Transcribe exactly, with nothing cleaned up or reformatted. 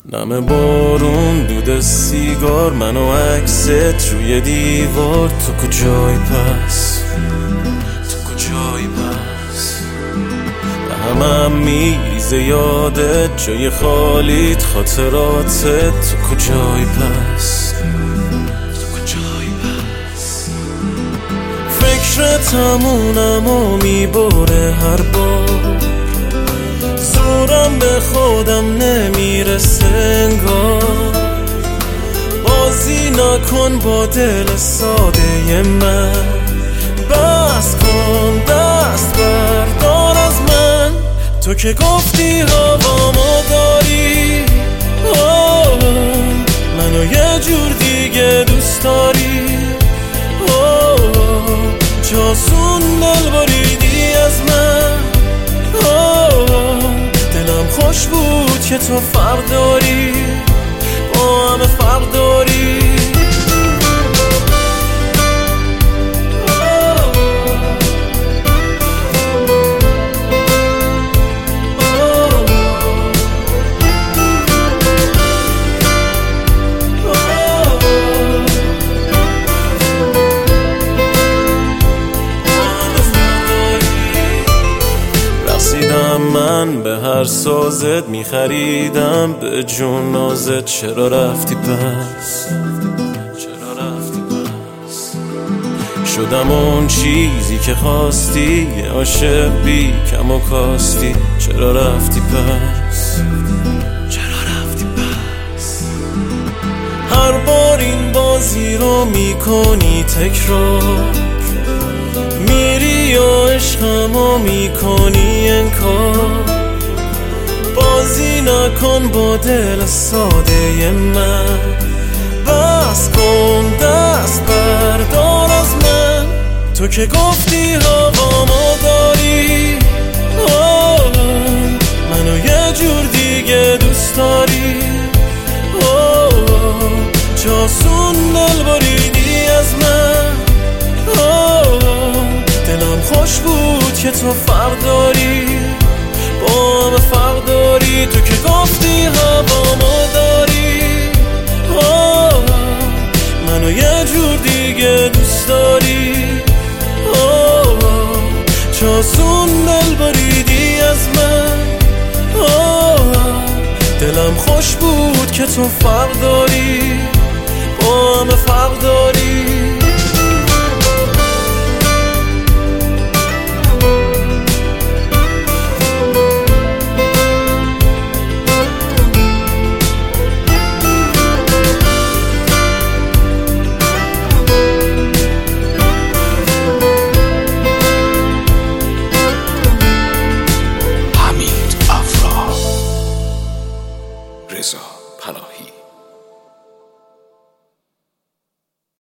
نم بارون، دود سیگار، من و عکست روی دیوار. تو کجایی پس؟ تو کجایی پس؟ به همم میریزه یادت، جای خالیت خاطراتت. تو کجایی پس؟ تو کجایی پس؟ فکرتمونم و میبره هر بار، زورم به خودم نمیرسه انگار. بازی نکن با دل ساده من، بس کن دست بردار از من. تو که گفتی هوامو داری، منو یه جور دیگه دوست داری. جاسون دل بریدی از من، دلم خوش بود که تو فرق داری، با همه فرق داری. من به هر سازت میخریدم به جون نازت. چرا رفتی پس؟ چرا رفتی پس؟ شدم اون چیزی که خواستی، یه عاشق بی کم و کاستی. چرا رفتی پس؟ چرا رفتی پس؟ هر بار این بازی رو میکنی تکرار، میری و عشقمو میکنی انکار. بازی نکن با دل ساده من، بس کن دست بردار از من. تو که گفتی هوامو داری، منو یه جور دیگه دوست داری. جاسون دل بریدی از من، دلم خوش بود که تو فرق داری، با همه فرق داری. تو که گفتی هوامو داری، منو یه جور دیگه دوست داری. جاسون دل بریدی از من، دلم خوش بود که تو فرق داری.